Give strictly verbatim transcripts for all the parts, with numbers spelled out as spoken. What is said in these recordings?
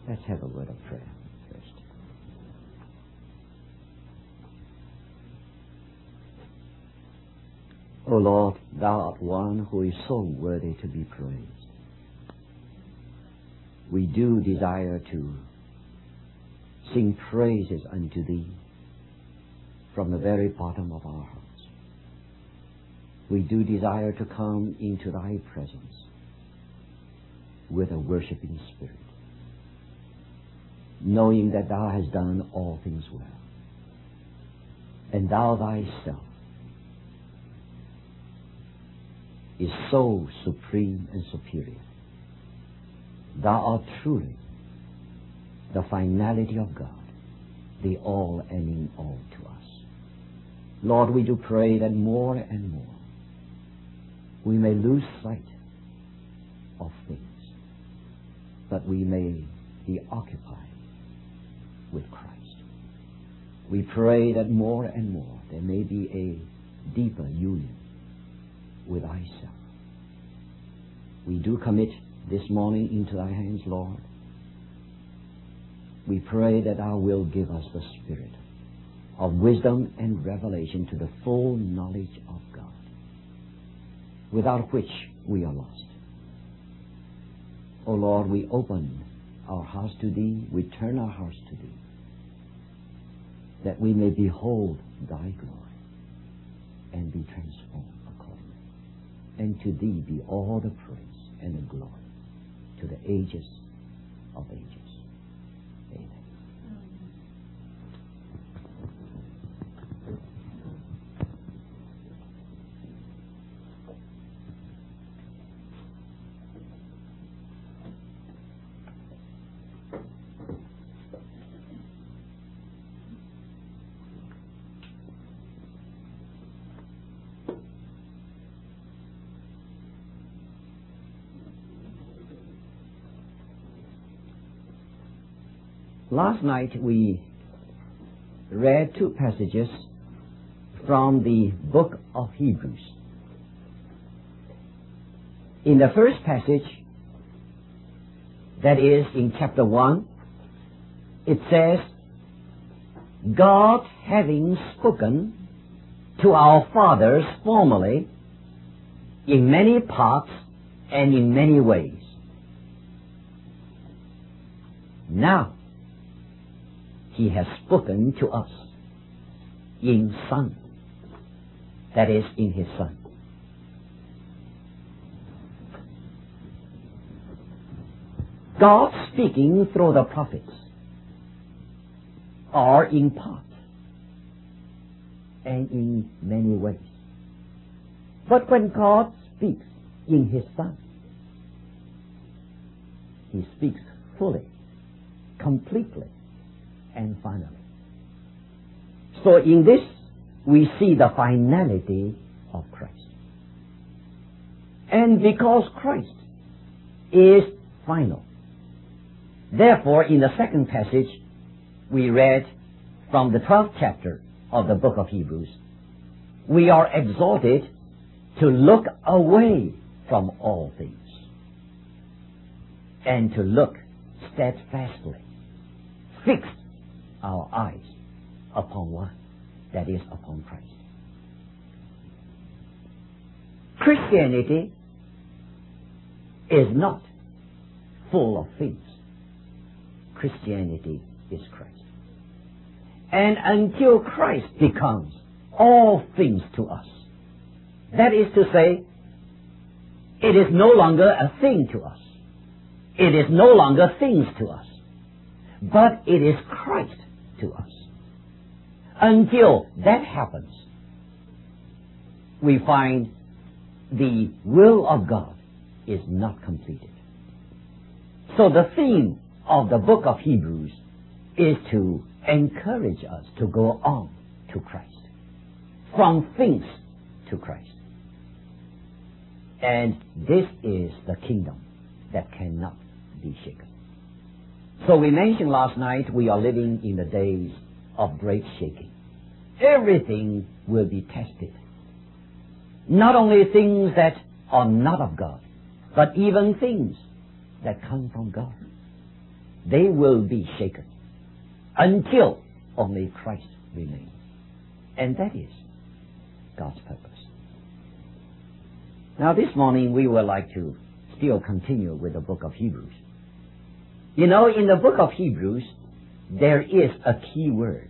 Let's have a word of prayer first. O Lord, thou art one who is so worthy to be praised. We do desire to sing praises unto thee from the very bottom of our hearts. We do desire to come into thy presence with a worshiping spirit, knowing that thou hast done all things well, and thou thyself is so supreme and superior. Thou art truly the finality of God, the all and in all to us. Lord, we do pray that more and more we may lose sight of things, but we may be occupied with Christ. We pray that more and more there may be a deeper union with thyself. We do commit this morning into thy hands, Lord. We pray that thou wilt give us the spirit of wisdom and revelation to the full knowledge of God, without which we are lost. O Lord, we open our hearts to thee, we turn our hearts to thee, that we may behold thy glory and be transformed accordingly. And to thee be all the praise and the glory to the ages of ages. Amen. Last night we read two passages from the book of Hebrews. In the first passage, that is in chapter one, it says, God having spoken to our fathers formerly in many parts and in many ways. Now, he has spoken to us in Son, that is, in his Son. God speaking through the prophets are in part and in many ways. But when God speaks in his Son, he speaks fully, completely, and finally. So in this, we see the finality of Christ. And because Christ is final, therefore in the second passage we read from the twelfth chapter of the book of Hebrews, we are exhorted to look away from all things and to look steadfastly, fixed our eyes upon one, that is, upon Christ. Christianity is not full of things. Christianity is Christ. And until Christ becomes all things to us, that is to say, it is no longer a thing to us. It is no longer things to us. But it is Christ to us. Until that happens, we find the will of God is not completed. So the theme of the book of Hebrews is to encourage us to go on to Christ, from things to Christ. And this is the kingdom that cannot be shaken. So we mentioned last night we are living in the days of great shaking. Everything will be tested. Not only things that are not of God, but even things that come from God. they will be shaken until only Christ remains. And that is God's purpose. Now this morning we would like to still continue with the book of Hebrews. You know, in the book of Hebrews, there is a key word.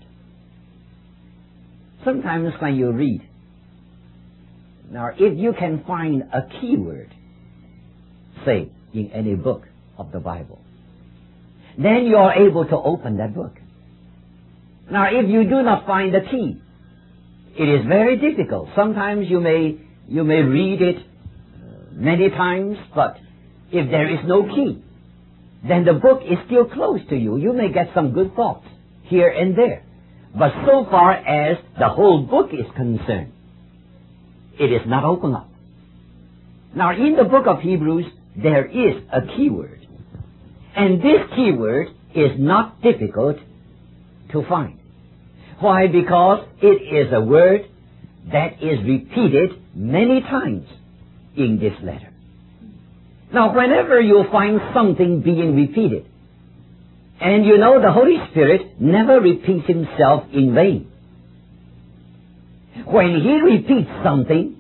Sometimes when you read, now if you can find a key word, say, in any book of the Bible, then you are able to open that book. Now if you do not find the key, it is very difficult. Sometimes you may, you may read it many times, but if there is no key, then the book is still closed to you. You may get some good thoughts here and there. But so far as the whole book is concerned, it is not open up. Now in the book of Hebrews, there is a key word. And this key word is not difficult to find. Why? Because it is a word that is repeated many times in this letter. Now whenever you find something being repeated, and you know the Holy Spirit never repeats himself in vain. When he repeats something,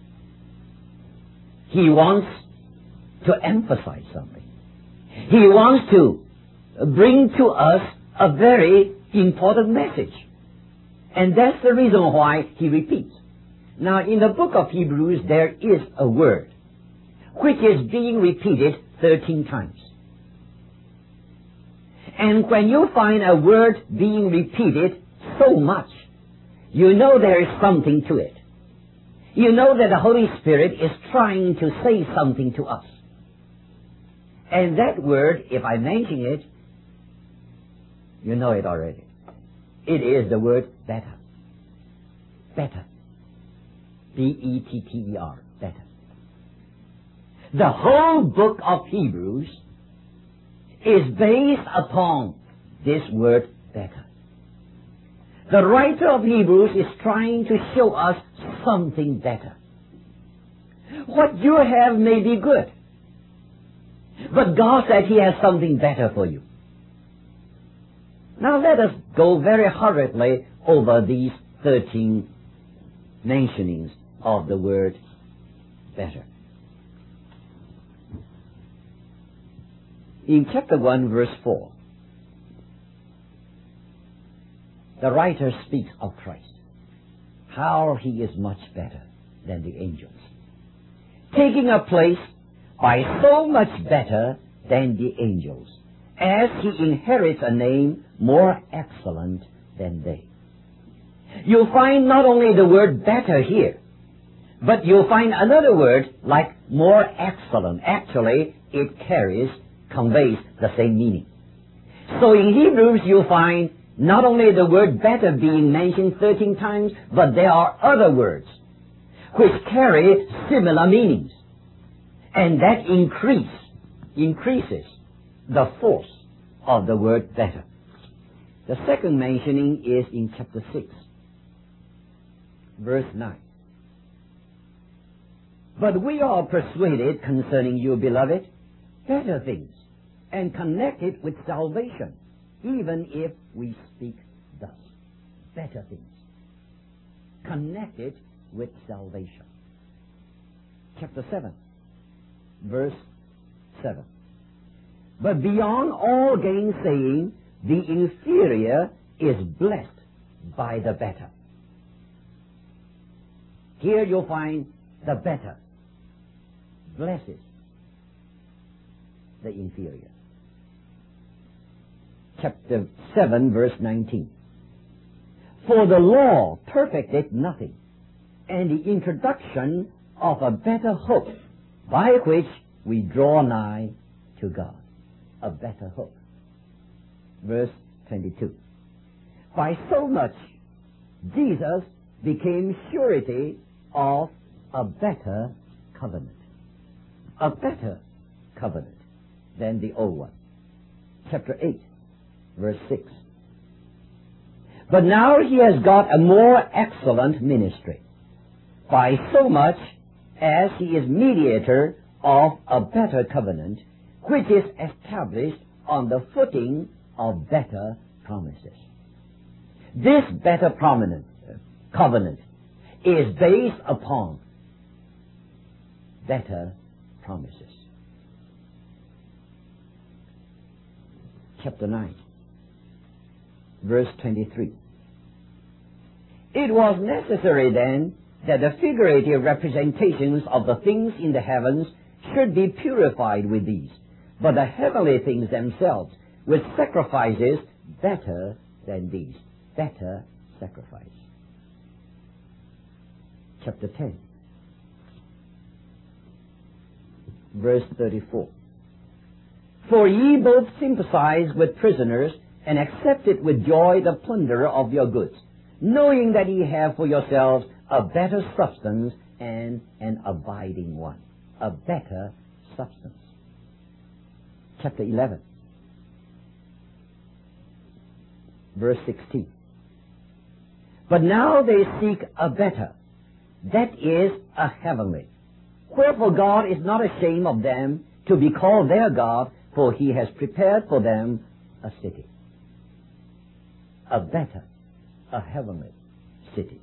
he wants to emphasize something. He wants to bring to us a very important message. And that's the reason why he repeats. Now in the book of Hebrews there is a word which is being repeated thirteen times. And when you find a word being repeated so much, you know there is something to it. You know that the Holy Spirit is trying to say something to us. And that word, if I mention it, you know it already. It is the word better. Better. B E T T E R. Better. The whole book of Hebrews is based upon this word better. The writer of Hebrews is trying to show us something better. What you have may be good, but God said he has something better for you. Now let us go very hurriedly over these thirteen mentionings of the word better. In chapter one, verse four, the writer speaks of Christ, how he is much better than the angels, taking a place by so much better than the angels, as he inherits a name more excellent than they. You'll find not only the word better here, but you'll find another word like more excellent. Actually, it carries, conveys the same meaning. So in Hebrews you'll find not only the word better being mentioned thirteen times, but there are other words which carry similar meanings. And that increase, increases the force of the word better. The second mentioning is in chapter six, verse nine. But we are persuaded concerning you, beloved, better things, and connected with salvation, even if we speak thus. Better things, connected with salvation. Chapter seven, verse seven. But beyond all gainsaying, the inferior is blessed by the better. Here you'll find the better blesses the inferior. Chapter seven, verse nineteen. For the law perfected nothing, and the introduction of a better hope, by which we draw nigh to God. A better hope. Verse twenty-two. By so much, Jesus became surety of a better covenant. A better covenant than the old one. Chapter eight, verse six. But now he has got a more excellent ministry, by so much as he is mediator of a better covenant, which is established on the footing of better promises. This better prominent, uh, covenant is based upon better promises. Chapter nine, verse twenty-three. It was necessary then that the figurative representations of the things in the heavens should be purified with these, but the heavenly things themselves with sacrifices better than these. Better sacrifice. Chapter ten, verse thirty-four. For ye both sympathize with prisoners, and accepted with joy the plunder of your goods, knowing that ye have for yourselves a better substance and an abiding one. A better substance. Chapter eleven, verse sixteen. But now they seek a better, that is, a heavenly. Wherefore God is not ashamed of them to be called their God, for he has prepared for them a city. A better, a heavenly city.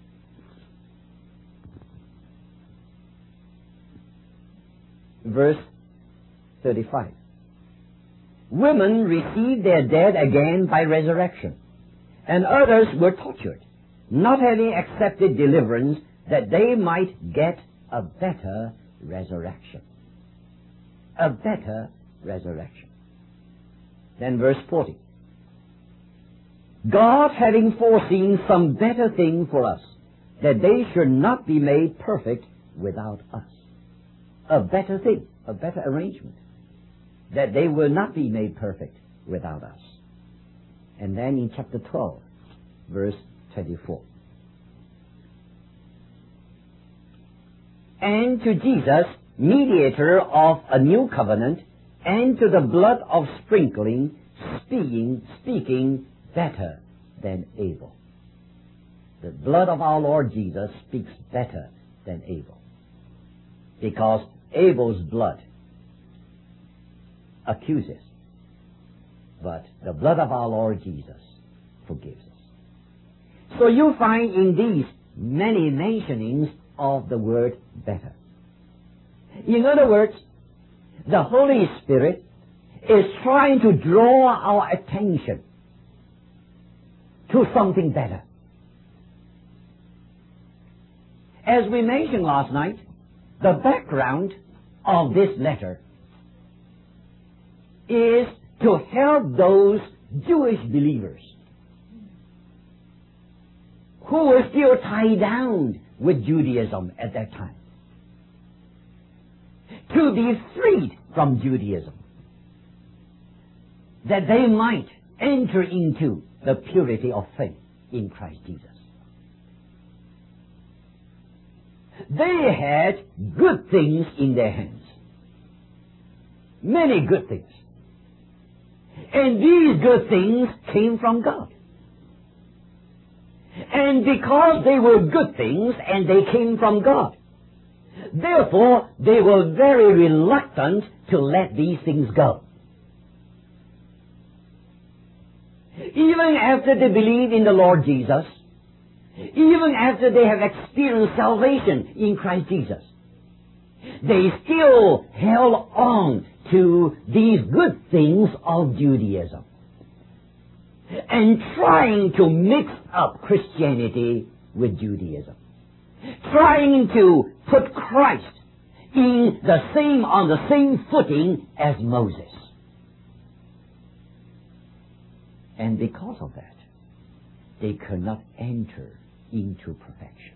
Verse thirty-five. Women received their dead again by resurrection, and others were tortured, not having accepted deliverance, that they might get a better resurrection. A better resurrection. Then verse forty. God having foreseen some better thing for us, that they should not be made perfect without us. A better thing, a better arrangement, that they will not be made perfect without us. And then in chapter twelve, verse twenty-four. And to Jesus, mediator of a new covenant, and to the blood of sprinkling, speaking, speaking better than Abel. The blood of our Lord Jesus speaks better than Abel, because Abel's blood accuses, but the blood of our Lord Jesus forgives us. So you find in these many mentionings of the word better. In other words, the Holy Spirit is trying to draw our attention to something better. As we mentioned last night, the background of this letter is to help those Jewish believers who were still tied down with Judaism at that time, to be freed from Judaism, that they might enter into the purity of faith in Christ Jesus. They had good things in their hands, many good things, and these good things came from God. And because they were good things and they came from God, therefore they were very reluctant to let these things go. Even after they believed in the Lord Jesus, even after they have experienced salvation in Christ Jesus, they still held on to these good things of Judaism, and trying to mix up Christianity with Judaism, trying to put Christ in the same, on the same footing as Moses. And because of that, they could not enter into perfection.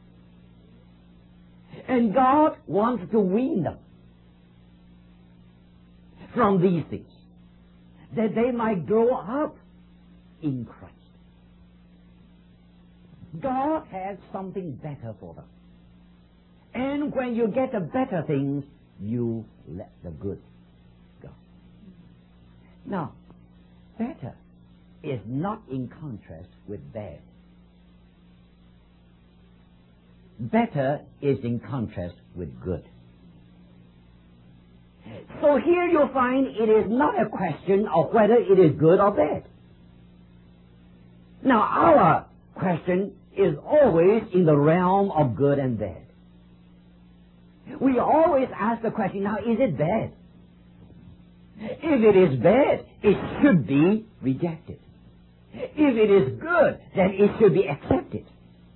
And God wants to wean them from these things, that they might grow up in Christ. God has something better for them. And when you get the better things, you let the good go. Now, better is not in contrast with bad. Better is in contrast with good. So here you'll find it is not a question of whether it is good or bad. Now, our question is always in the realm of good and bad. We always ask the question, now, is it bad? If it is bad, it should be rejected. If it is good, then it should be accepted.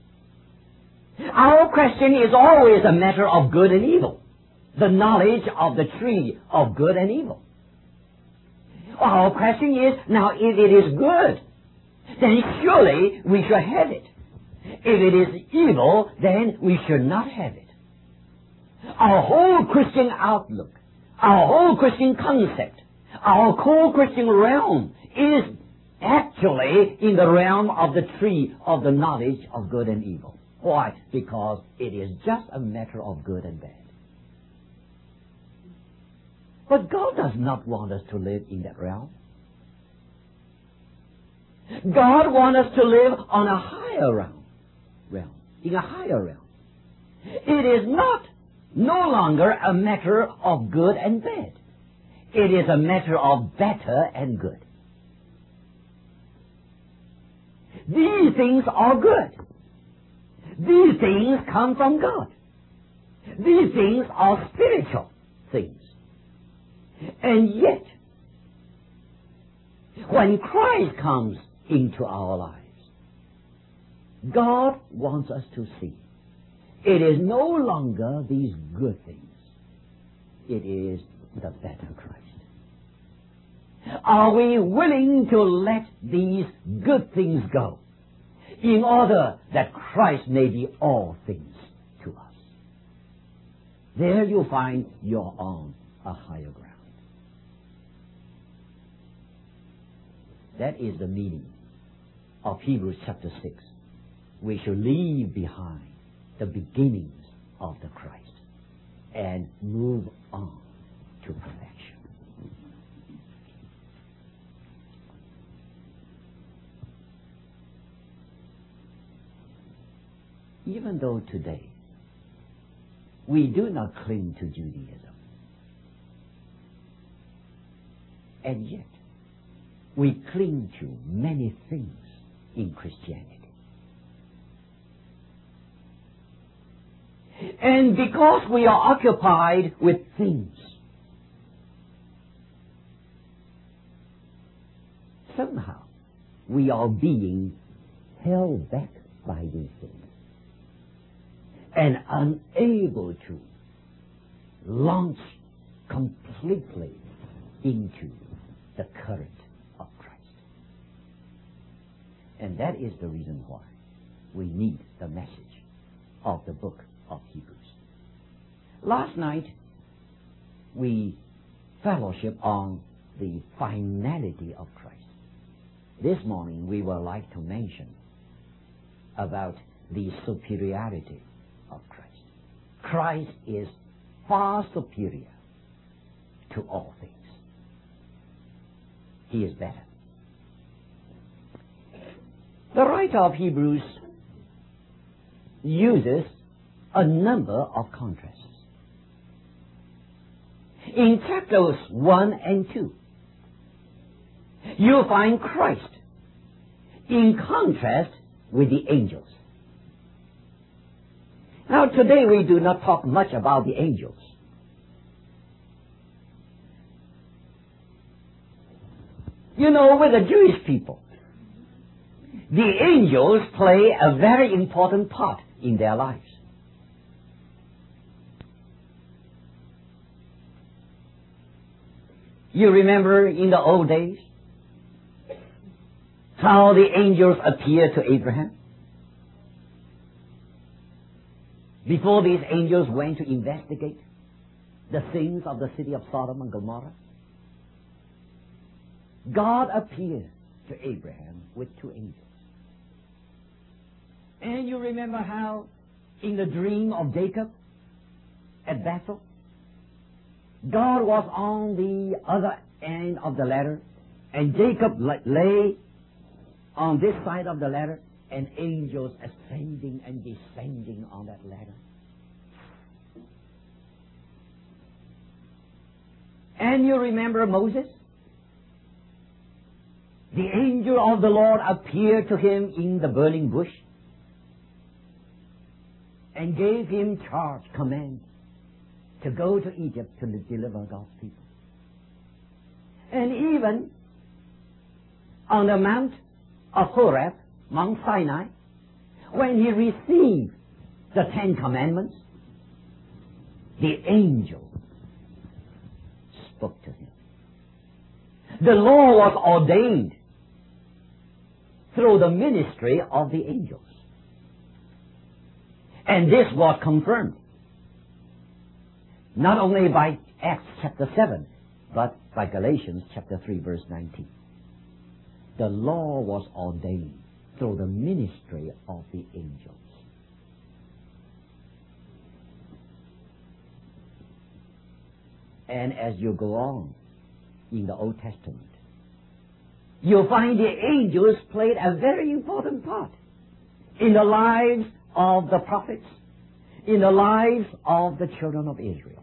Our question is always a matter of good and evil, the knowledge of the tree of good and evil. Our question is, now, if it is good, then surely we should have it. If it is evil, then we should not have it. Our whole Christian outlook, our whole Christian concept, our whole Christian realm is actually in the realm of the tree of the knowledge of good and evil. Why? Because it is just a matter of good and bad. But God does not want us to live in that realm. God wants us to live on a higher realm, realm, in a higher realm. It is not no longer a matter of good and bad. It is a matter of better and good. These things are good. These things come from God. These things are spiritual things. And yet, when Christ comes into our lives, God wants us to see it is no longer these good things. It is the better Christ. Are we willing to let these good things go in order that Christ may be all things to us? There you'll find you're on a higher ground. That is the meaning of Hebrews chapter six. We should leave behind the beginnings of the Christ and move on to perfection. Even though today we do not cling to Judaism, and yet we cling to many things in Christianity. And because we are occupied with things, somehow we are being held back by these things and unable to launch completely into the current of Christ. And that is the reason why we need the message of the book of Hebrews. Last night we fellowship on the finality of Christ. This morning we would like to mention about the superiority of Christ. Christ is far superior to all things. He is better. The writer of Hebrews uses a number of contrasts. In chapters one and two, you'll find Christ in contrast with the angels. Now today we do not talk much about the angels. You know, with the Jewish people, the angels play a very important part in their lives. You remember in the old days how the angels appeared to Abraham? Before these angels went to investigate the sins of the city of Sodom and Gomorrah, God appeared to Abraham with two angels. And you remember how in the dream of Jacob at Bethel, God was on the other end of the ladder, and Jacob lay on this side of the ladder, and angels ascending and descending on that ladder. And you remember Moses? The angel of the Lord appeared to him in the burning bush and gave him charge, command, to go to Egypt to deliver God's people. And even on the Mount of Horeb, Mount Sinai, when he received the Ten Commandments, the angel spoke to him. The law was ordained through the ministry of the angels. And this was confirmed not only by Acts chapter seven, but by Galatians chapter three, verse nineteen. The law was ordained through the ministry of the angels. And as you go on in the Old Testament, you'll find the angels played a very important part in the lives of the prophets, in the lives of the children of Israel.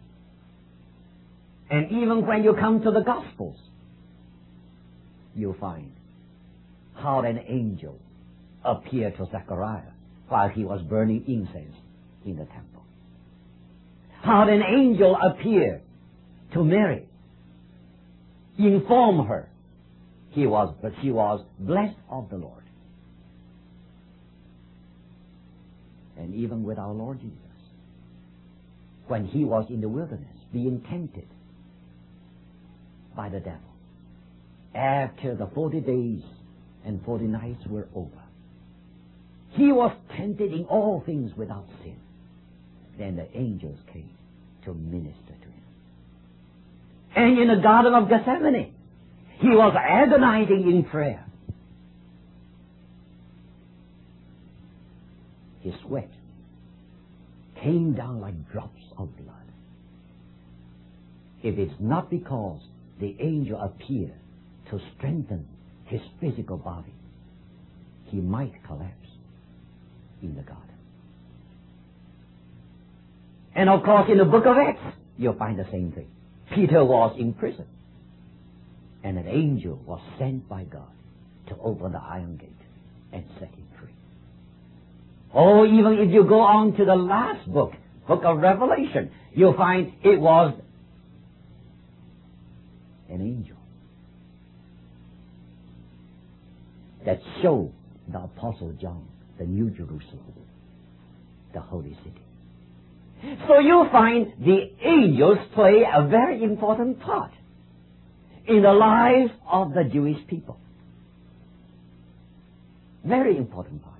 And even when you come to the Gospels, you'll find how an angel appeared to Zechariah while he was burning incense in the temple. How an angel appeared to Mary, inform her he was, but she was blessed of the Lord. And even with our Lord Jesus, when he was in the wilderness being tempted by the devil, after the forty days and forty nights were over, he was tempted in all things without sin. Then the angels came to minister to him. And in the Garden of Gethsemane, he was agonizing in prayer. His sweat came down like drops of blood. If it's not because the angel appeared to strengthen his physical body, he might collapse in the garden. And of course, in the book of Acts, you'll find the same thing. Peter was in prison, and an angel was sent by God to open the iron gate and set him free. Oh, even if you go on to the last book, book of Revelation, you'll find it was an angel that showed the Apostle John the New Jerusalem, the holy city. So you'll find the angels play a very important part in the lives of the Jewish people. Very important part.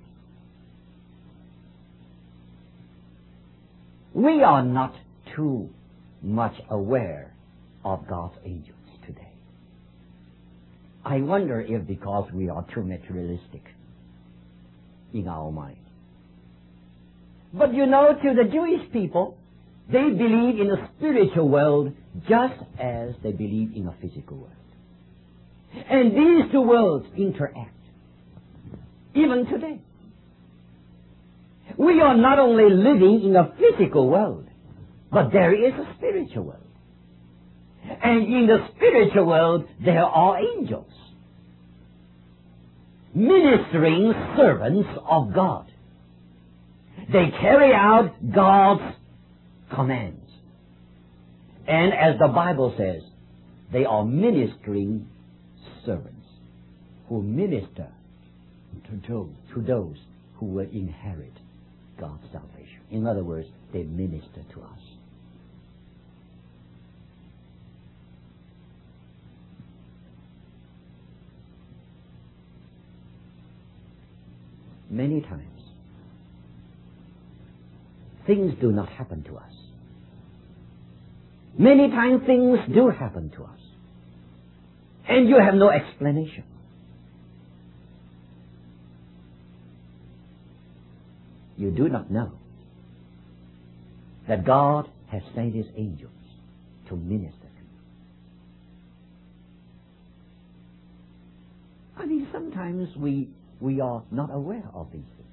We are not too much aware of God's angels today. I wonder if because we are too materialistic in our mind. But you know, to the Jewish people, they believe in a spiritual world just as they believe in a physical world. And these two worlds interact, even today. We are not only living in a physical world, but there is a spiritual world. And in the spiritual world, there are angels, ministering servants of God. They carry out God's commands. And as the Bible says, they are ministering servants who minister to those, to those who will inherit God's salvation. In other words, they minister to us. Many times, things do not happen to us. Many times things do happen to us, and you have no explanation. You do not know that God has sent his angels to minister to you. I mean, sometimes we, we are not aware of these things.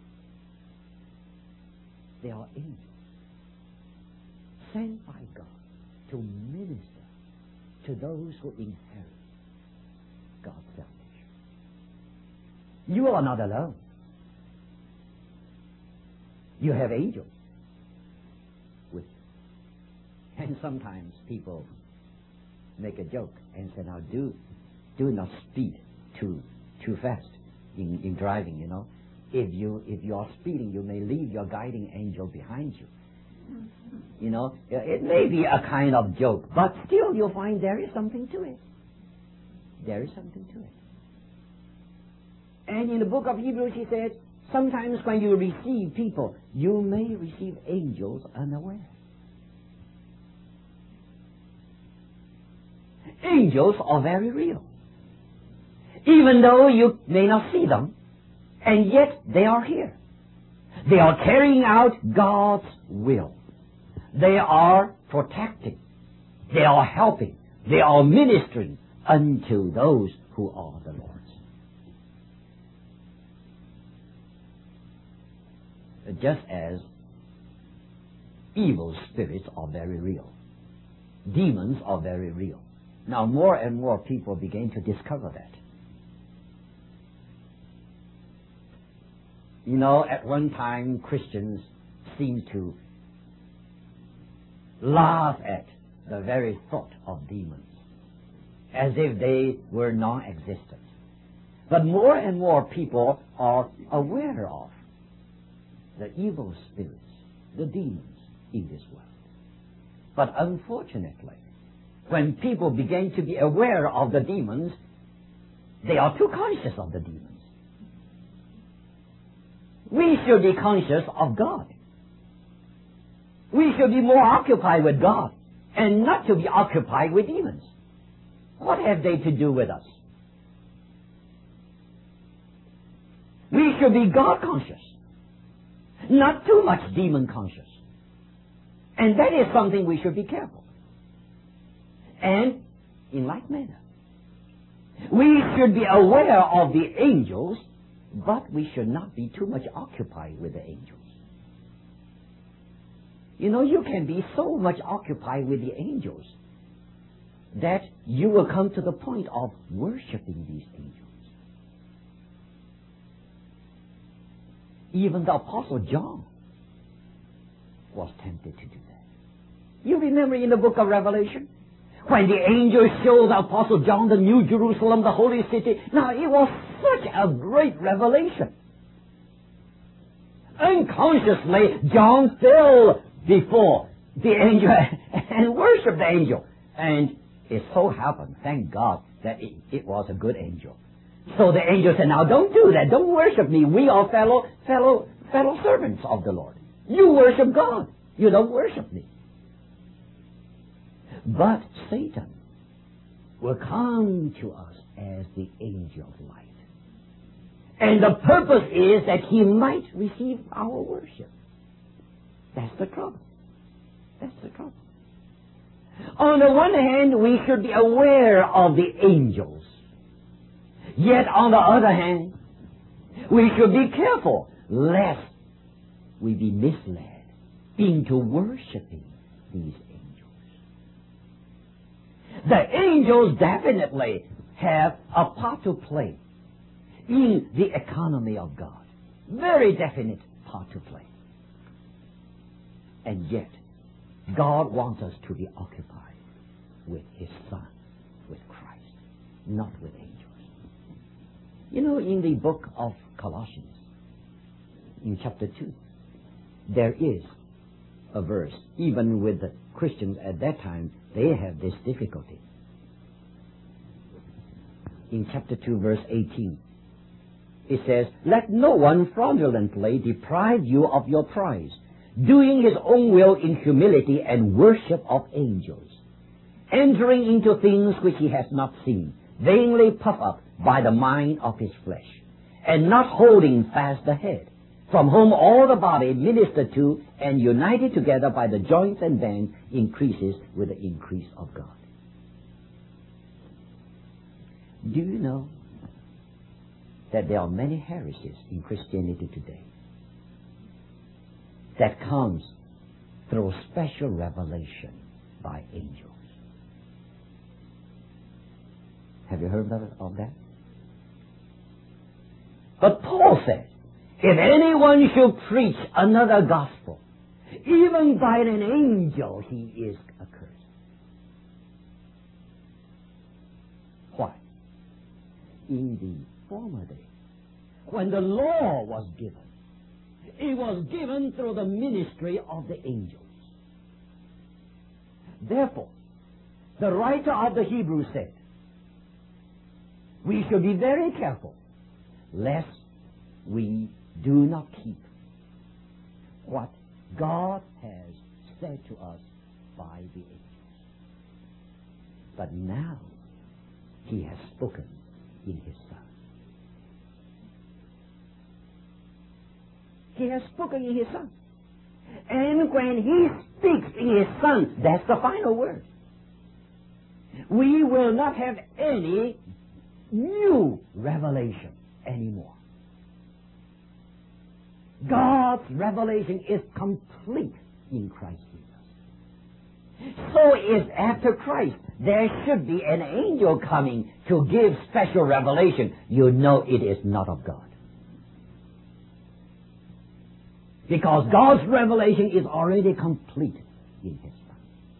They are angels sent by God to minister to those who inherit God's salvation. You are not alone. You have angels with you. And sometimes people make a joke and say, now do do not speed too too fast in, in driving, you know. If you if you are speeding, you may leave your guiding angel behind you. You know, it may be a kind of joke, but still you'll find there is something to it. There is something to it. And in the book of Hebrews, he said, sometimes when you receive people, you may receive angels unaware. Angels are very real. Even though you may not see them, and yet they are here. They are carrying out God's will. They are protecting. They are helping. They are ministering unto those who are the Lord's. Just as evil spirits are very real. Demons are very real. Now more and more people begin to discover that. You know, at one time Christians seemed to laugh at the very thought of demons, as if they were non-existent. But more and more people are aware of the evil spirits, the demons in this world. But unfortunately, when people begin to be aware of the demons, they are too conscious of the demons. We should be conscious of God. We should be more occupied with God and not to be occupied with demons. What have they to do with us? We should be God conscious, not too much demon conscious. And that is something we should be careful. And in like manner, we should be aware of the angels, but we should not be too much occupied with the angels. You know, you can be so much occupied with the angels that you will come to the point of worshiping these angels. Even the Apostle John was tempted to do that. You remember in the book of Revelation, when the angel showed the Apostle John the New Jerusalem, the holy city. Now, it was such a great revelation. Unconsciously, John fell before the angel and worshipped the angel. And it so happened, thank God, that it, it was a good angel. So the angel said, now don't do that. Don't worship me. We are fellow, fellow, fellow servants of the Lord. You worship God. You don't worship me. But Satan will come to us as the angel of light. And the purpose is that he might receive our worship. That's the trouble. That's the trouble. On the one hand, we should be aware of the angels. Yet on the other hand, we should be careful lest we be misled into worshiping these angels. The angels definitely have a part to play in the economy of God. Very definite part to play. And yet, God wants us to be occupied with His Son, with Christ, not with angels. You know, in the book of Colossians, in chapter two, there is a verse, even with the Christians at that time, they have this difficulty. In chapter two, verse eighteen, it says, let no one fraudulently deprive you of your prize, doing his own will in humility and worship of angels, entering into things which he has not seen, vainly puffed up by the mind of his flesh, and not holding fast the head, from whom all the body ministered to and united together by the joints and bands increases with the increase of God. Do you know that there are many heresies in Christianity today that comes through special revelation by angels. Have you heard of, of that? But Paul says, if anyone should preach another gospel, even by an angel, he is accursed. Why? In the former day, when the law was given, it was given through the ministry of the angels. Therefore, the writer of the Hebrews said, we should be very careful lest we do not keep what God has said to us by the angels. But now he has spoken in his Son. He has spoken in his Son. And when he speaks in his Son, that's the final word. We will not have any new revelation anymore. God's revelation is complete in Christ Jesus. So if after Christ there should be an angel coming to give special revelation, you know it is not of God. Because God's revelation is already complete in his Son.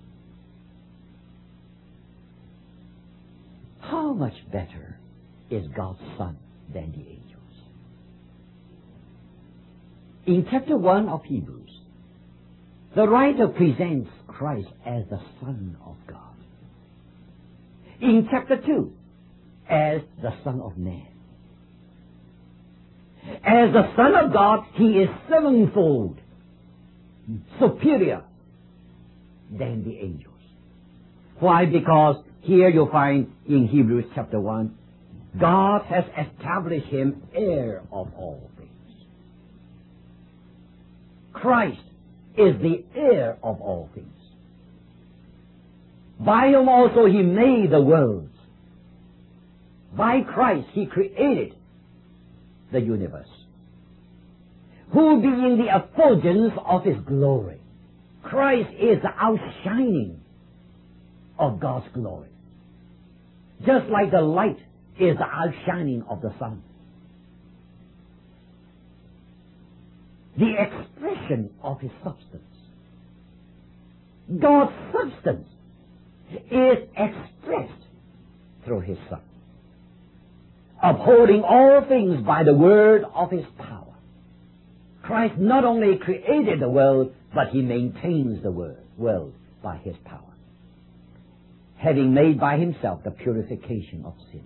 How much better is God's Son than the angels? In chapter one of Hebrews, the writer presents Christ as the Son of God. In chapter two, as the Son of Man. As the Son of God, he is sevenfold superior than the angels. Why? Because here you find in Hebrews chapter one, God has established him heir of all things. Christ is the heir of all things. By him also he made the worlds. By Christ he created the universe, who being the effulgence of his glory. Christ is the outshining of God's glory. Just like the light is the outshining of the sun. The expression of his substance. God's substance is expressed through his Son, upholding all things by the word of his power. Christ not only created the world, but he maintains the world by his power, having made by himself the purification of sins.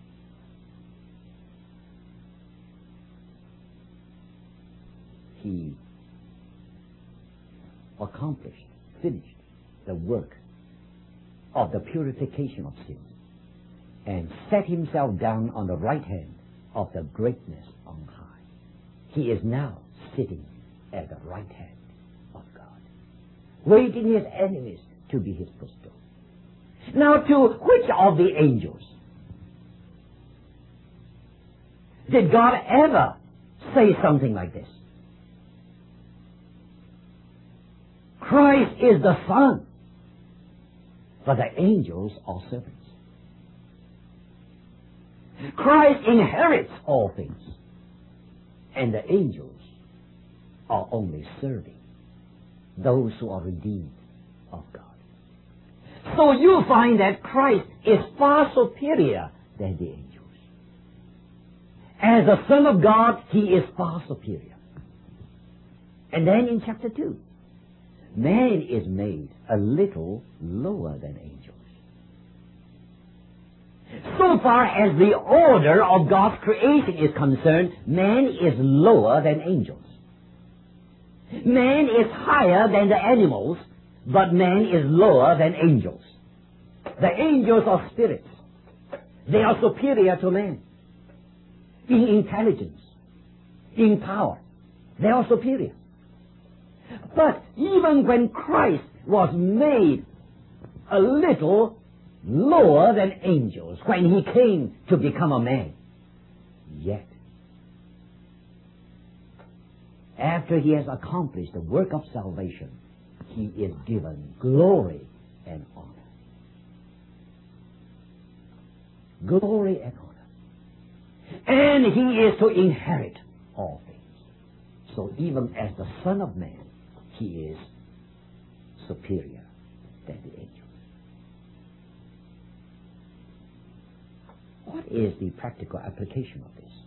He accomplished, finished the work of the purification of sins, and set himself down on the right hand of the greatness on high. He is now sitting at the right hand of God, waiting his enemies to be his footstool. Now, to which of the angels did God ever say something like this? Christ is the Son, but the angels are servants. Christ inherits all things, and the angels are only serving those who are redeemed of God. So you find that Christ is far superior than the angels. As the Son of God, he is far superior. And then in chapter two, man is made a little lower than angels. So far as the order of God's creation is concerned, man is lower than angels. Man is higher than the animals, but man is lower than angels. The angels are spirits. They are superior to man in intelligence, in power. They are superior. But even when Christ was made a little lower than angels, when he came to become a man, yet after he has accomplished the work of salvation, he is given glory and honor. Glory and honor. And he is to inherit all things. So even as the Son of Man, he is superior than the angels. What is the practical application of this?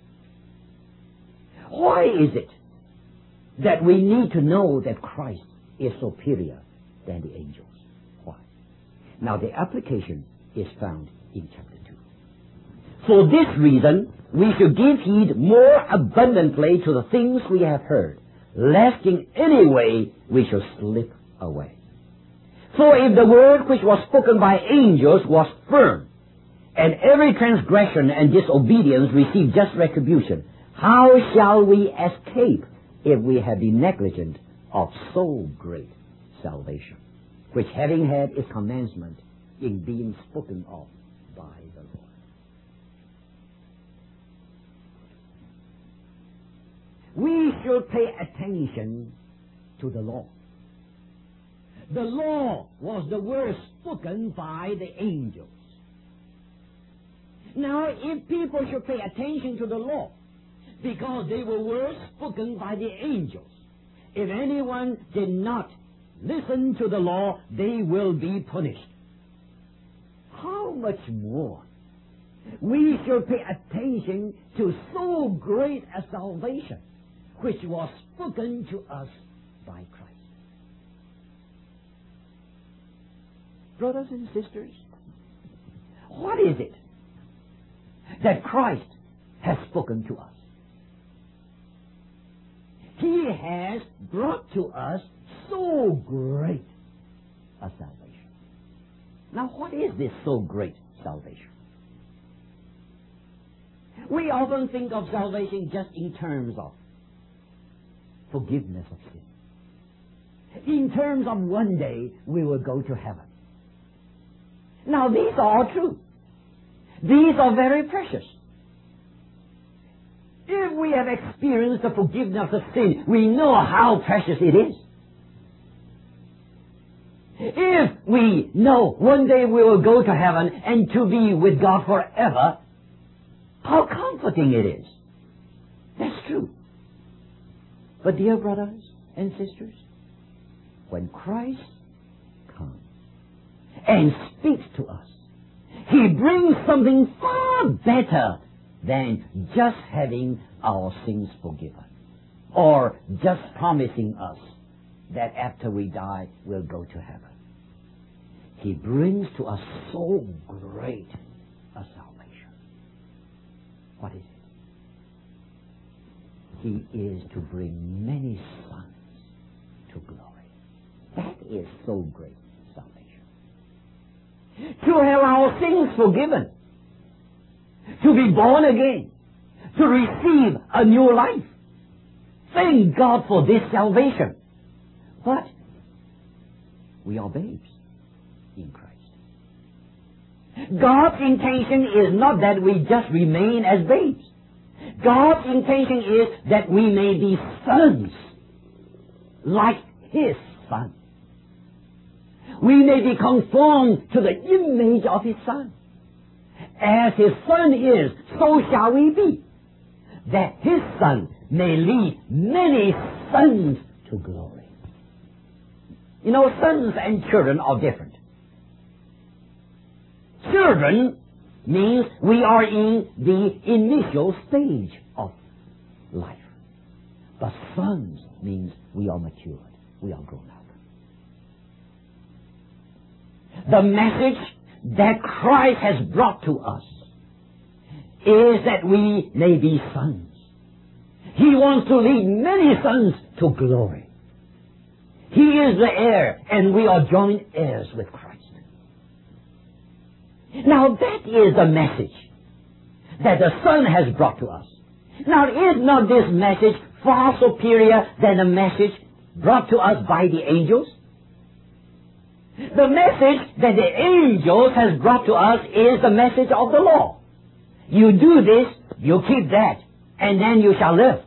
Why is it that we need to know that Christ is superior than the angels? Why? Now the application is found in chapter two. For this reason, we should give heed more abundantly to the things we have heard, lest in any way we should slip away. For if the word which was spoken by angels was firm, and every transgression and disobedience received just retribution, how shall we escape if we have been negligent of so great salvation, which having had its commencement in being spoken of by the Lord? We should pay attention to the law. The law was the word spoken by the angels. Now, if people should pay attention to the law, because they were words spoken by the angels, if anyone did not listen to the law, they will be punished. How much more we should pay attention to so great a salvation, which was spoken to us by Christ. Brothers and sisters, what is it that Christ has spoken to us? He has brought to us so great a salvation. Now, what is this so great salvation? We often think of salvation just in terms of forgiveness of sin, in terms of one day we will go to heaven. Now, these are all true. These are very precious. If we have experienced the forgiveness of sin, we know how precious it is. If we know one day we will go to heaven and to be with God forever, how comforting it is. That's true. But dear brothers and sisters, when Christ comes and speaks to us, he brings something far better than just having our sins forgiven, or just promising us that after we die we'll go to heaven. He brings to us so great a salvation. What is it? He is to bring many sons to glory. That is so great salvation. To have our sins forgiven, to be born again, to receive a new life. Thank God for this salvation. But we are babes in Christ. God's intention is not that we just remain as babes. God's intention is that we may be sons, like His Son. We may be conformed to the image of His Son. As His Son is, so shall we be, that His Son may lead many sons to glory. You know, sons and children are different. Children means we are in the initial stage of life. But sons means we are matured, we are grown up. The message that Christ has brought to us is that we may be sons. He wants to lead many sons to glory. He is the heir, and we are joint heirs with Christ. Now that is the message that the Son has brought to us. Now is not this message far superior than the message brought to us by the angels? The message that the angels has brought to us is the message of the law. You do this, you keep that, and then you shall live.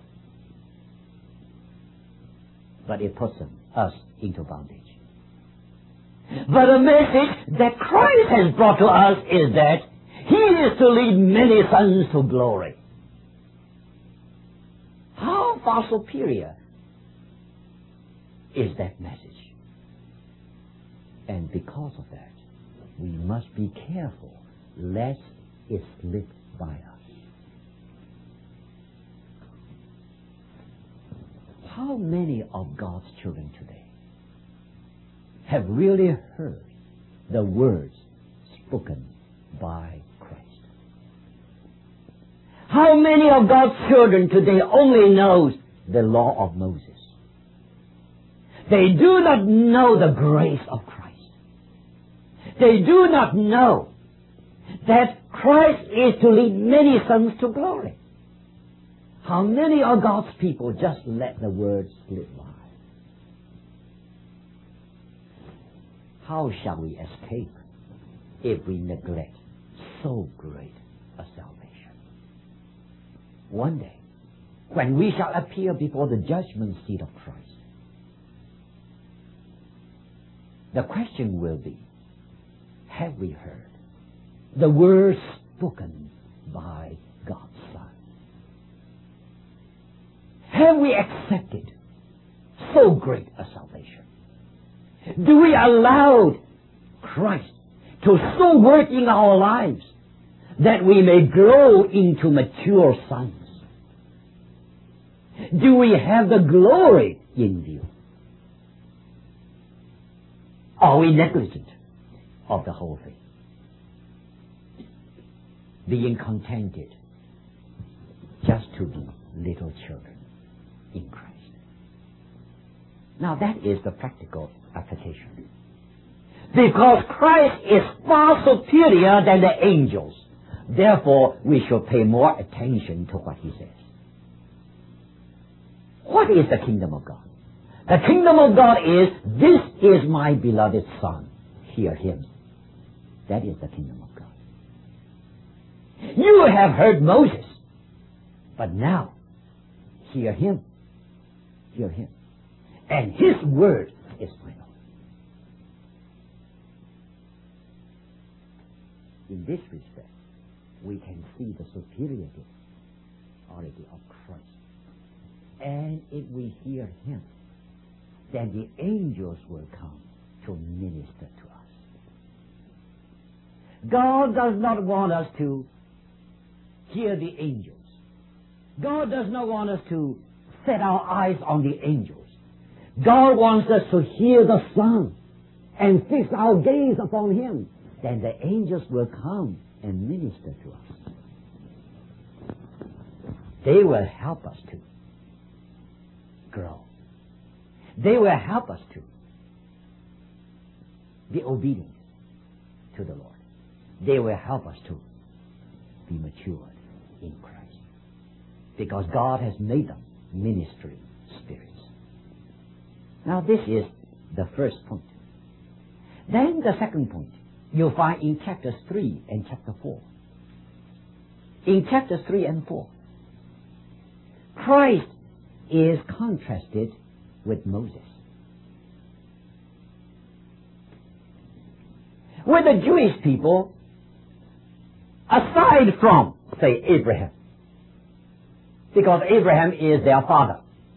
But it puts them, us into bondage. But the message that Christ has brought to us is that He is to lead many sons to glory. How far superior is that message? And because of that, we must be careful lest it slip by us. How many of God's children today have really heard the words spoken by Christ? How many of God's children today only knows the law of Moses? They do not know the grace of Christ. They do not know that Christ is to lead many sons to glory. How many of God's people just let the words slip by? How shall we escape if we neglect so great a salvation? One day, when we shall appear before the judgment seat of Christ, the question will be, have we heard the words spoken by God's Son? Have we accepted so great a salvation? Do we allow Christ to so work in our lives that we may grow into mature sons? Do we have the glory in view? Are we negligent of the whole thing? Being contented just to be little children in Christ. Now that is the practical application. Because Christ is far superior than the angels, therefore we should pay more attention to what He says. What is the kingdom of God? The kingdom of God is, this is my beloved Son, hear Him. That is the kingdom of God. You have heard Moses, but now hear Him. Hear Him. And His word is final. In this respect, we can see the superiority authority of Christ. And if we hear Him, then the angels will come to minister to us. God does not want us to hear the angels. God does not want us to set our eyes on the angels. God wants us to hear the Son and fix our gaze upon Him. Then the angels will come and minister to us. They will help us to grow. They will help us to be obedient to the Lord. They will help us to be matured in Christ. Because God has made them ministry spirits. Now this is the first point. Then the second point you'll find in chapters three and chapter four. In chapters three and four, Christ is contrasted with Moses. With the Jewish people, aside from, say, Abraham, because Abraham is their father.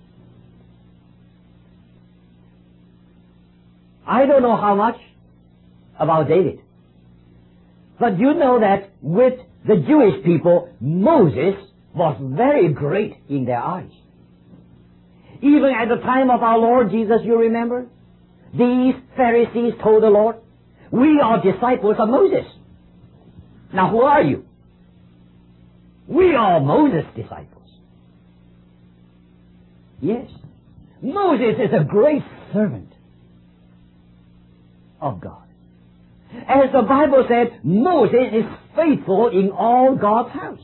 I don't know how much about David, but you know that with the Jewish people, Moses was very great in their eyes. Even at the time of our Lord Jesus, you remember, these Pharisees told the Lord, we are disciples of Moses. Now who are you? We are Moses' disciples. Yes, Moses is a great servant of God. As the Bible said, Moses is faithful in all God's house.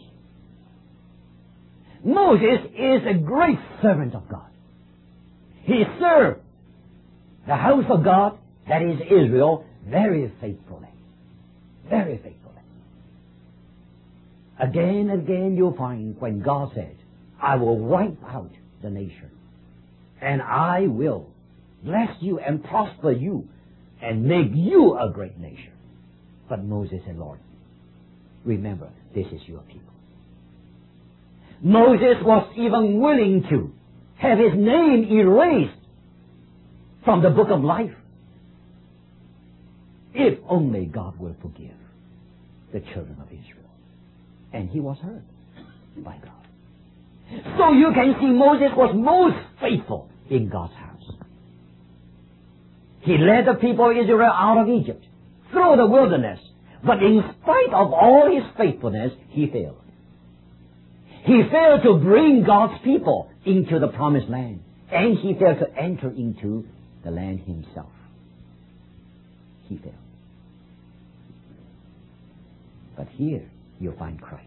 Moses is a great servant of God. He served the house of God, that is Israel, very faithfully. Very faithfully. Again and again you'll find when God said, I will wipe out the nation, and I will bless you and prosper you and make you a great nation. But Moses said, Lord, remember, this is your people. Moses was even willing to have his name erased from the book of life, if only God will forgive the children of Israel. And he was heard by God. So you can see Moses was most faithful in God's house. He led the people of Israel out of Egypt, through the wilderness. But in spite of all his faithfulness, he failed. He failed to bring God's people into the promised land. And he failed to enter into the land himself. He failed. But here you'll find Christ.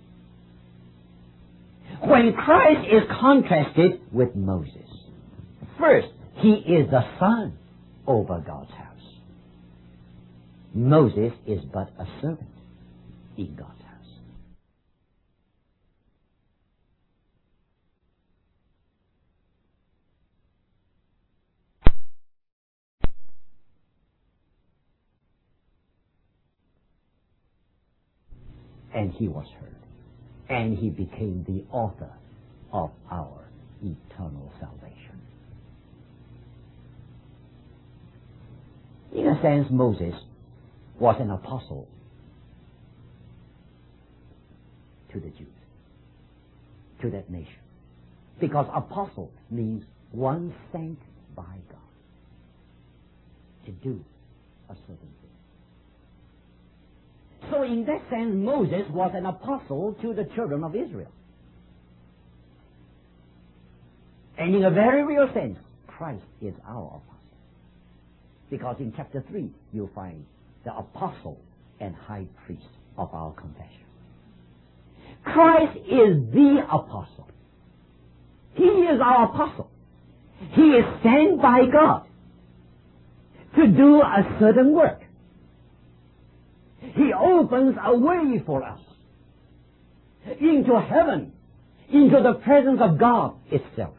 When Christ is contrasted with Moses, first, he is the son over God's house. Moses is but a servant in God's house. And he was heard. And he became the author of our eternal salvation. In a sense, Moses was an apostle to the Jews, to that nation. Because apostle means one sent by God to do a certain thing. So in that sense, Moses was an apostle to the children of Israel. And in a very real sense, Christ is our apostle. Because in chapter three, you'll find the apostle and high priest of our confession. Christ is the apostle. He is our apostle. He is sent by God to do a certain work. He opens a way for us into heaven, into the presence of God itself.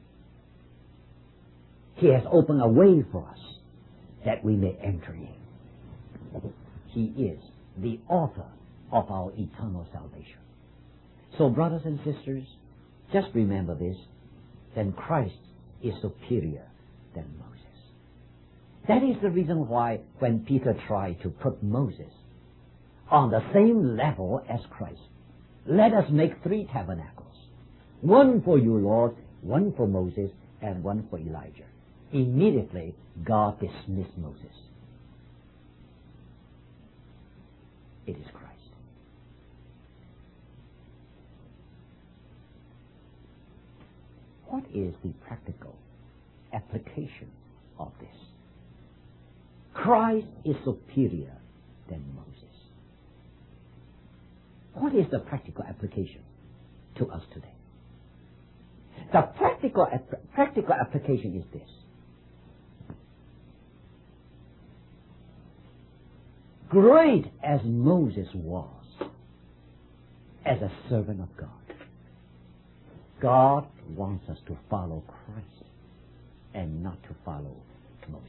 He has opened a way for us that we may enter in. He is the author of our eternal salvation. So, brothers and sisters, just remember this, then Christ is superior than Moses. That is the reason why when Peter tried to put Moses on the same level as Christ, let us make three tabernacles. One for you, Lord, one for Moses, and one for Elijah. Immediately, God dismissed Moses. It is Christ. What is the practical application of this? Christ is superior than Moses. What is the practical application to us today? The practical, practical application is this. Great as Moses was as a servant of God, God wants us to follow Christ and not to follow Moses.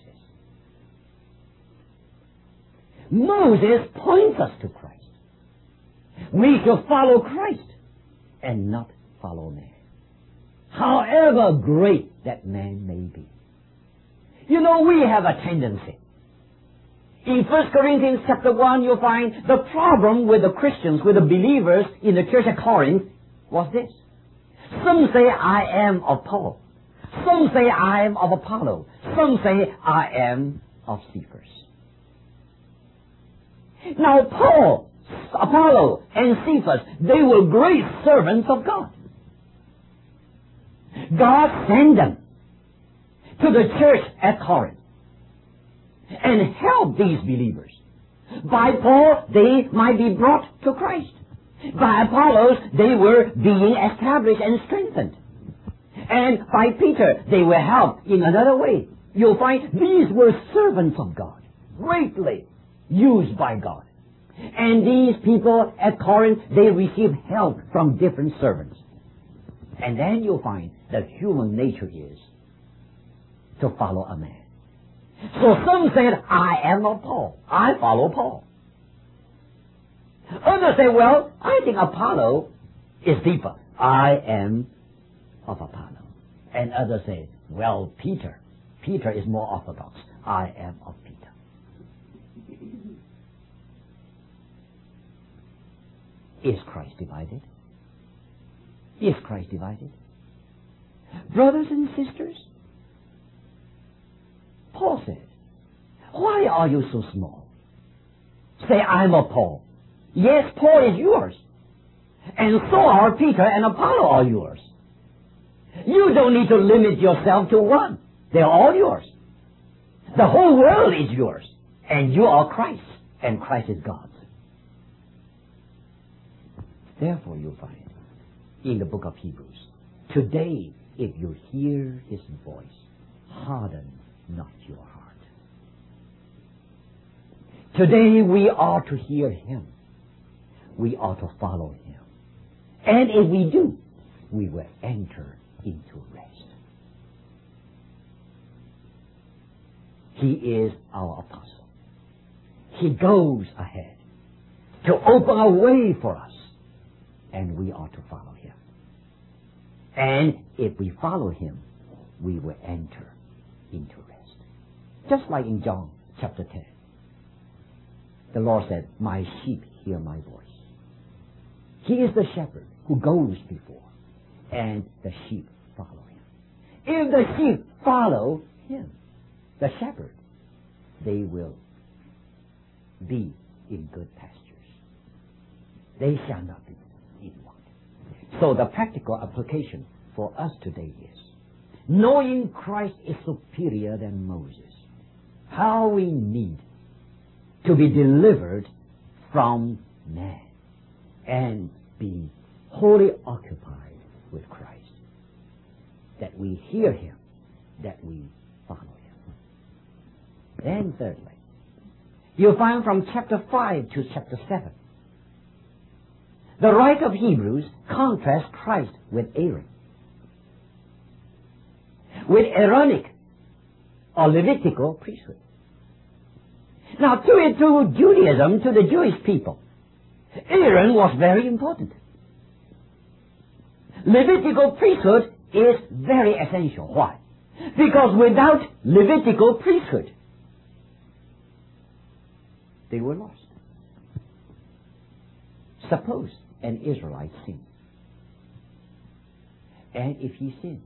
Moses points us to Christ. We should follow Christ and not follow man, however great that man may be. You know, we have a tendency. In First Corinthians chapter one, you'll find the problem with the Christians, with the believers in the church at Corinth was this. Some say, I am of Paul. Some say, I am of Apollo. Some say, I am of Cephas. Now, Paul, Apollo, and Cephas, they were great servants of God. God sent them to the church at Corinth and help these believers. By Paul, they might be brought to Christ. By Apollos, they were being established and strengthened. And by Peter, they were helped in another way. You'll find these were servants of God, greatly used by God. And these people at Corinth, they received help from different servants. And then you'll find that human nature is to follow a man. So some said, I am of Paul. I follow Paul. Others say, well, I think Apollo is deeper. I am of Apollo. And others say, well, Peter. Peter is more orthodox. I am of Peter. Is Christ divided? Is Christ divided? Brothers and sisters, Paul said, why are you so small? Say, I'm of Paul. Yes, Paul is yours. And so are Peter and Apollo are yours. You don't need to limit yourself to one. They're all yours. The whole world is yours. And you are Christ. And Christ is God's. Therefore you find in the book of Hebrews, today if you hear his voice, harden not your heart. Today we are to hear him. We are to follow him. And if we do, we will enter into rest. He is our apostle. He goes ahead to open a way for us, and we are to follow him. And if we follow him, we will enter into rest. Just like in John chapter ten. The Lord said, my sheep hear my voice. He is the shepherd who goes before, and the sheep follow him. If the sheep follow him, the shepherd, they will be in good pastures. They shall not be in want. So the practical application for us today is, knowing Christ is superior than Moses, how we need to be delivered from man and be wholly occupied with Christ. That we hear him, that we follow him. Then thirdly, you'll find from chapter five to chapter seven, the writer of Hebrews contrasts Christ with Aaron. With Aaronic or Levitical priesthood. Now, to, to Judaism, to the Jewish people, Aaron was very important. Levitical priesthood is very essential. Why? Because without Levitical priesthood, they were lost. Suppose an Israelite sins. And if he sins,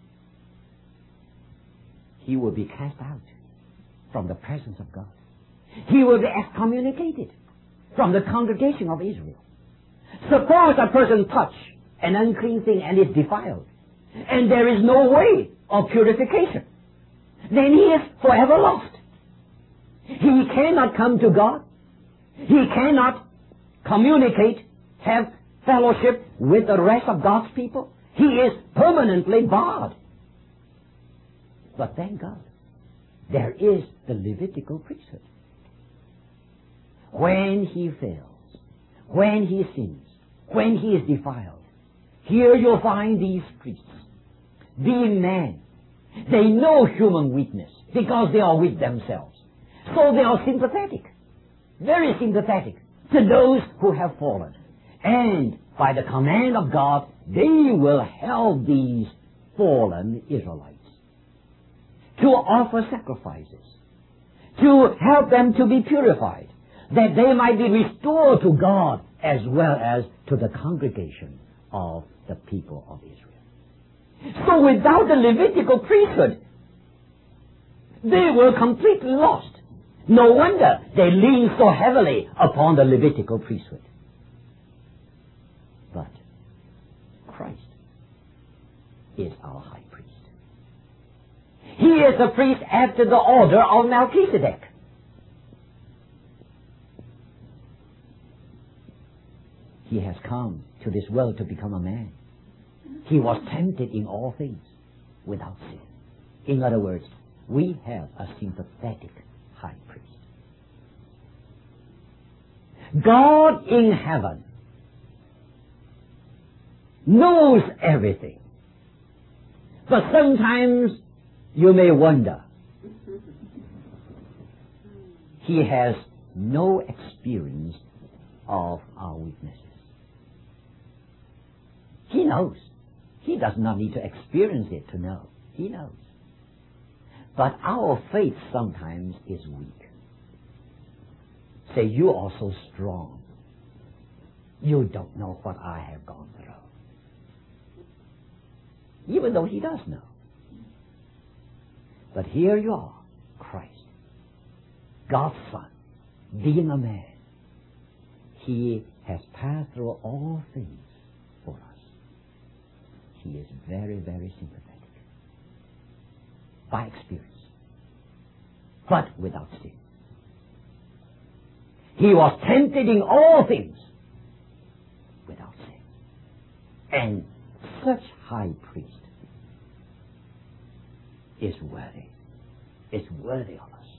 he will be cast out from the presence of God. He will be excommunicated from the congregation of Israel. Suppose a person touch an unclean thing and is defiled, and there is no way of purification, then he is forever lost. He cannot come to God. He cannot communicate, have fellowship with the rest of God's people. He is permanently barred. But thank God, there is the Levitical priesthood. When he fails, when he sins, when he is defiled, here you'll find these priests, being men. They know human weakness because they are weak themselves. So they are sympathetic, very sympathetic to those who have fallen. And by the command of God, they will help these fallen Israelites to offer sacrifices, to help them to be purified, that they might be restored to God as well as to the congregation of the people of Israel. So without the Levitical priesthood, they were completely lost. No wonder they leaned so heavily upon the Levitical priesthood. But Christ is our high priest. He is a priest after the order of Melchizedek. He has come to this world to become a man. He was tempted in all things without sin. In other words, we have a sympathetic high priest. God in heaven knows everything. But sometimes you may wonder, He has no experience of our weaknesses. He knows. He does not need to experience it to know. He knows. But our faith sometimes is weak. Say, you are so strong. You don't know what I have gone through. Even though he does know. But here you are, Christ, God's Son, being a man. He has passed through all things for us. He is very, very sympathetic. By experience. But without sin. He was tempted in all things without sin. And such high priest is worthy, is worthy of us.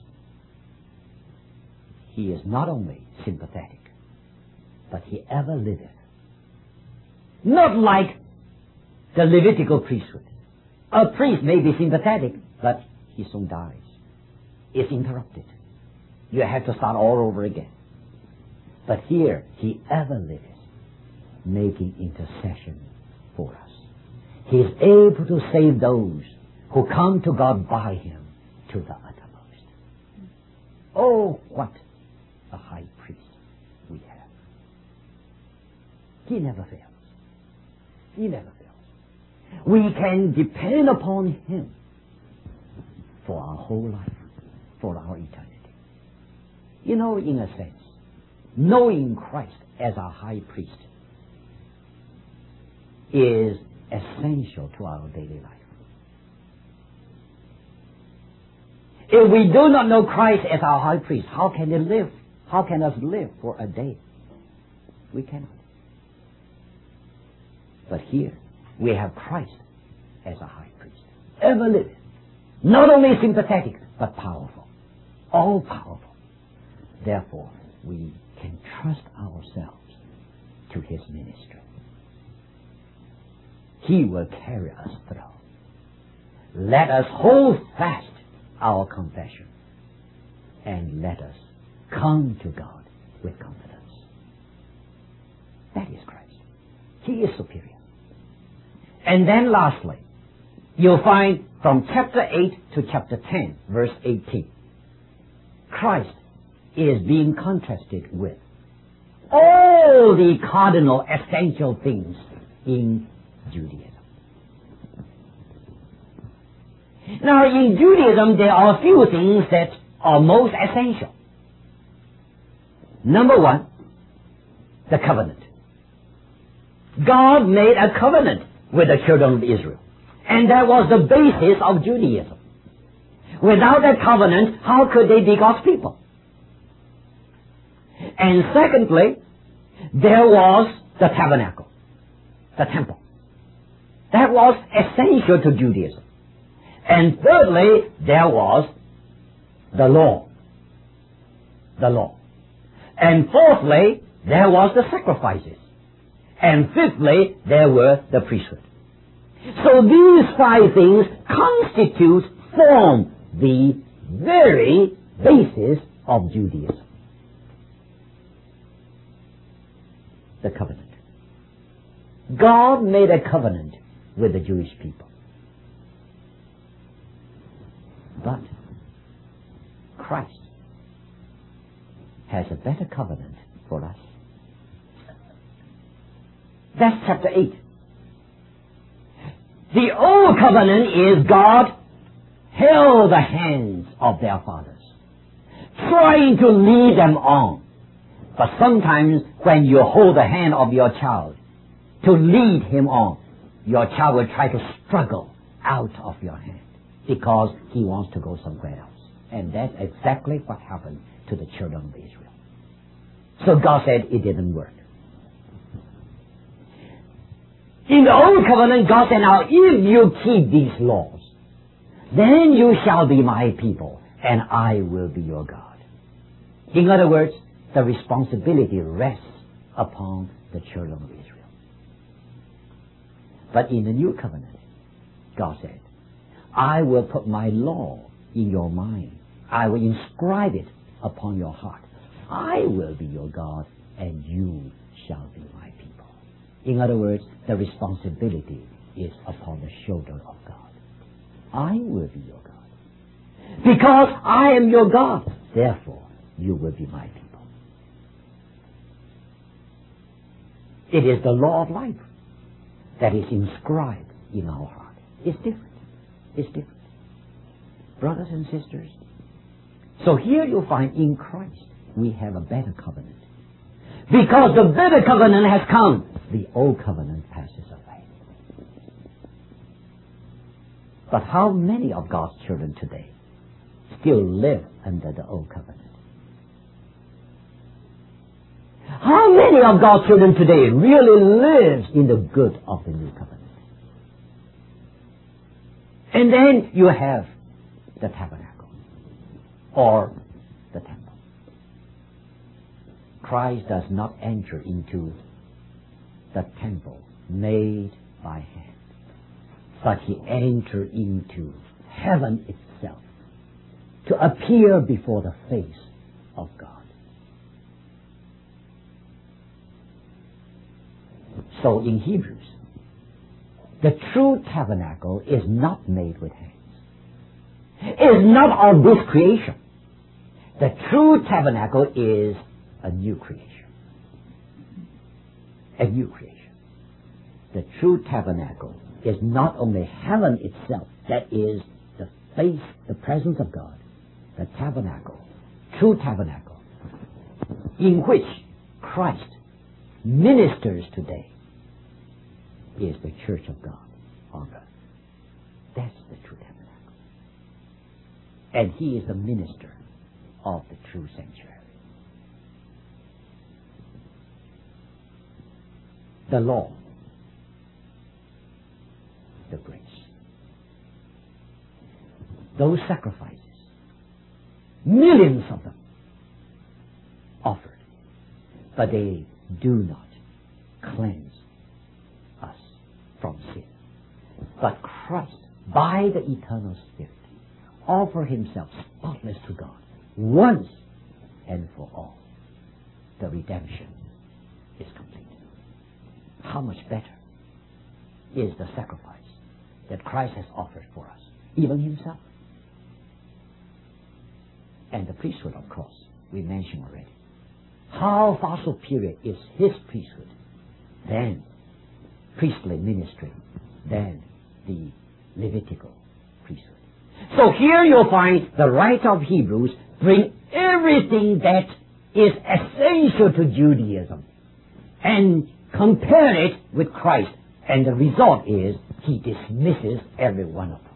He is not only sympathetic, but he ever liveth. Not like the Levitical priesthood. A priest may be sympathetic, but he soon dies. It's interrupted. You have to start all over again. But here, he ever liveth, making intercession for us. He is able to save those who come to God by him to the uttermost. Oh, what a high priest we have. He never fails. He never fails. We can depend upon him for our whole life, for our eternity. You know, in a sense, knowing Christ as our high priest is essential to our daily life. If we do not know Christ as our high priest, how can we live? How can us live for a day? We cannot. But here, we have Christ as a high priest. Ever living. Not only sympathetic, but powerful. All powerful. Therefore, we can trust ourselves to his ministry. He will carry us through. Let us hold fast our confession and let us come to God with confidence. That is Christ. He is superior. And then lastly, you'll find from chapter eight to chapter ten, verse eighteen, Christ is being contrasted with all the cardinal essential things in Judaism. Now, in Judaism, there are a few things that are most essential. Number one, the covenant. God made a covenant with the children of Israel. And that was the basis of Judaism. Without that covenant, how could they be God's people? And secondly, there was the tabernacle, the temple. That was essential to Judaism. And thirdly, there was the law. The law. And fourthly, there was the sacrifices. And fifthly, there were the priesthood. So these five things constitute, form the very basis of Judaism. The covenant. God made a covenant with the Jewish people. But Christ has a better covenant for us. That's chapter eight. The old covenant is God held the hands of their fathers, trying to lead them on. But sometimes when you hold the hand of your child to lead him on, your child will try to struggle out of your hand because he wants to go somewhere else. And that's exactly what happened to the children of Israel. So God said it didn't work. In the Old Covenant, God said, now if you keep these laws, then you shall be my people, and I will be your God. In other words, the responsibility rests upon the children of Israel. But in the New Covenant, God said, I will put my law in your mind. I will inscribe it upon your heart. I will be your God, and you shall be my people. In other words, the responsibility is upon the shoulder of God. I will be your God. Because I am your God, therefore you will be my people. It is the law of life that is inscribed in our heart. It's different. It's different. Brothers and sisters, so here you'll find in Christ we have a better covenant. Because the better covenant has come, the old covenant passes away. But how many of God's children today still live under the old covenant? How many of God's children today really lives in the good of the new covenant? And then you have the tabernacle or the temple. Christ does not enter into the temple made by hand, but he entered into heaven itself to appear before the face of God. So in Hebrews, the true tabernacle is not made with hands. Is not of this creation. The true tabernacle is a new creation. A new creation. The true tabernacle is not only heaven itself, that is the face, the presence of God. The tabernacle, true tabernacle, in which Christ ministers today, is the church of God on earth. That's the true tabernacle. And he is the minister of the true sanctuary. The law, the grace. Those sacrifices, millions of them offered, but they do not cleanse us from sin. But Christ, by the eternal Spirit, offer himself spotless to God once and for all. The redemption is complete. How much better is the sacrifice that Christ has offered for us, even himself? And the priesthood, of course, we mentioned already. How far superior is his priesthood than priestly ministry, than the Levitical priesthood. So here you'll find the writer of Hebrews bring everything that is essential to Judaism and compare it with Christ. And the result is he dismisses every one of them.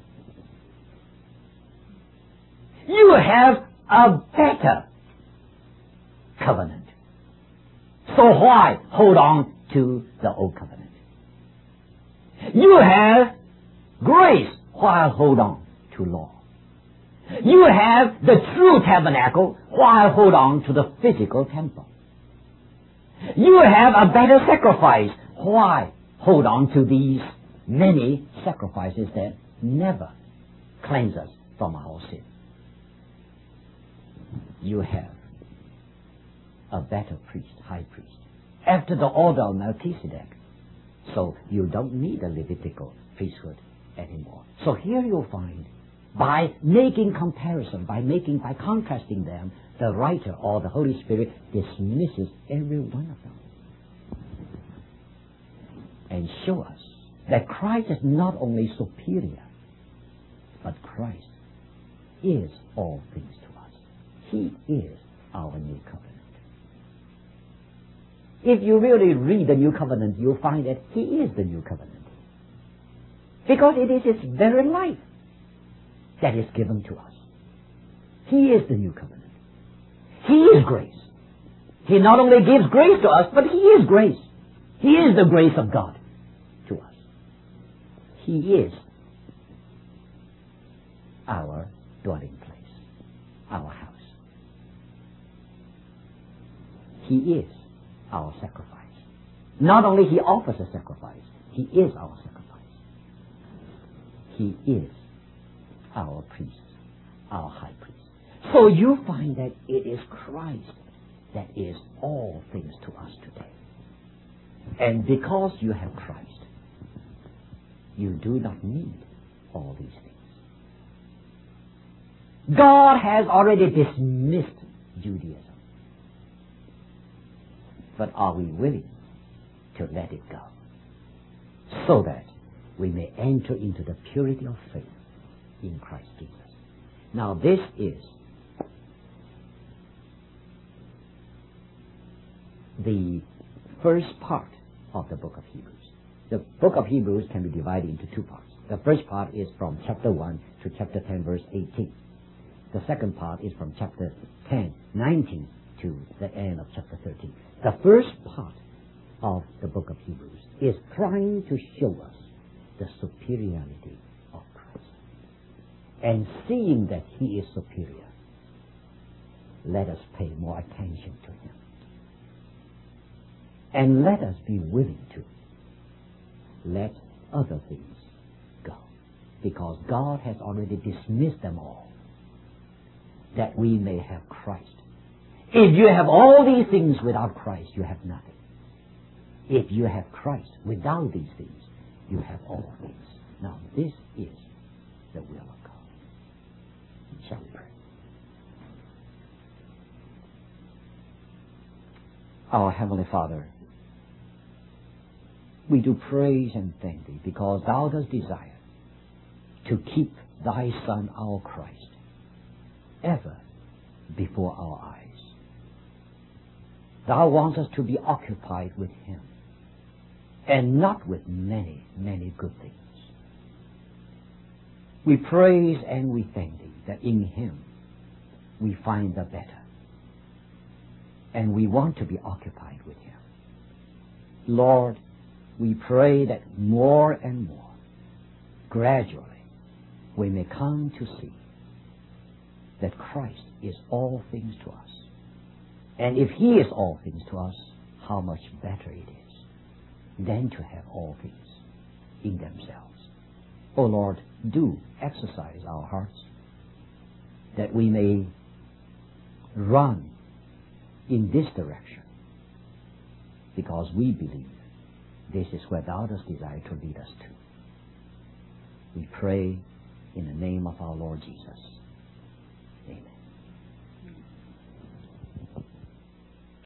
You have a better covenant. So why hold on to the old covenant? You have grace. Why hold on to law? You have the true tabernacle. Why hold on to the physical temple? You have a better sacrifice. Why hold on to these many sacrifices that never cleanse us from our sin? You have a better priest, high priest, after the order of Melchizedek. So you don't need a Levitical priesthood anymore. So here you'll find, by making comparison, by making, by contrasting them, the writer or the Holy Spirit dismisses every one of them and show us that Christ is not only superior, but Christ is all things to us. He is our new covenant. If you really read the new covenant, you'll find that he is the new covenant. Because it is his very life that is given to us. He is the new covenant. He is grace. He not only gives grace to us, but he is grace. He is the grace of God to us. He is our dwelling place, our house. He is our sacrifice. Not only he offers a sacrifice, he is our sacrifice. He is our priest, our high priest. So you find that it is Christ that is all things to us today. And because you have Christ, you do not need all these things. God has already dismissed Judaism. But are we willing to let it go so that we may enter into the purity of faith in Christ Jesus? Now this is the first part of the book of Hebrews. The book of Hebrews can be divided into two parts. The first part is from chapter one to chapter ten, verse eighteen. The second part is from chapter ten, nineteen to the end of chapter thirteen. The first part of the book of Hebrews is trying to show us the superiority of Christ. And seeing that He is superior, let us pay more attention to Him. And let us be willing to let other things go. Because God has already dismissed them all, that we may have Christ. If you have all these things without Christ, you have nothing. If you have Christ without these things, you have all things. Now, this is the will of God. Shall we pray? Our Heavenly Father, we do praise and thank Thee because Thou dost desire to keep Thy Son, our Christ, ever before our eyes. Thou wants us to be occupied with Him and not with many, many good things. We praise and we thank Thee that in Him we find the better. And we want to be occupied with Him. Lord, we pray that more and more, gradually, we may come to see that Christ is all things to us. And if He is all things to us, how much better it is than to have all things in themselves. O Lord, do exercise our hearts that we may run in this direction, because we believe this is where Thou dost desire to lead us to. We pray in the name of our Lord Jesus. Amen.